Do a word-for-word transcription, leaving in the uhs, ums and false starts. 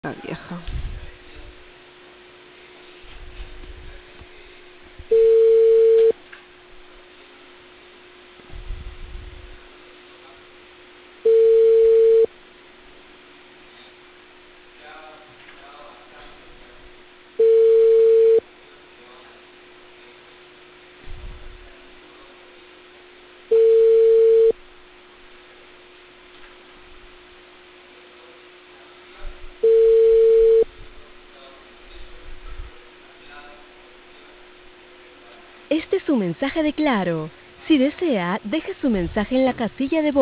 La vieja. Este es su mensaje de Claro. Si desea, deje su mensaje en la casilla de voz.